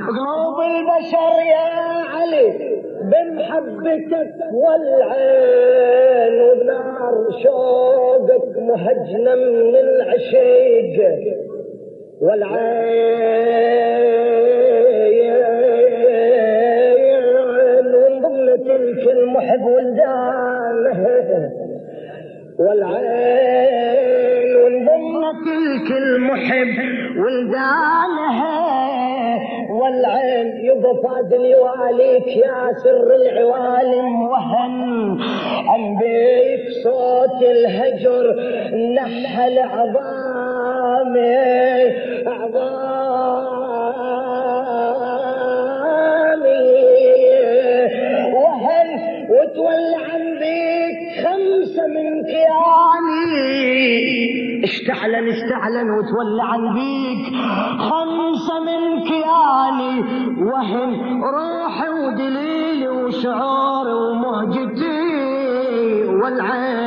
قلوب البشر يا علي بمحبتك والعين، وبنار شوقك مهجنة من العشيق والعين، وضمن تلك المحب ولدانه والعين، وضمن تلك المحب ولدانه والعين. يبقى فاضل يواليك يا سر العوالم وهن أنبيك صوت الهجر نحل عظامي وهن وتولى عن بيك 5 من كياني. اشتعلن وتولى عن بيك 5 من كياني، وهن روحي ودليلي وشعوري ومهجتي والعين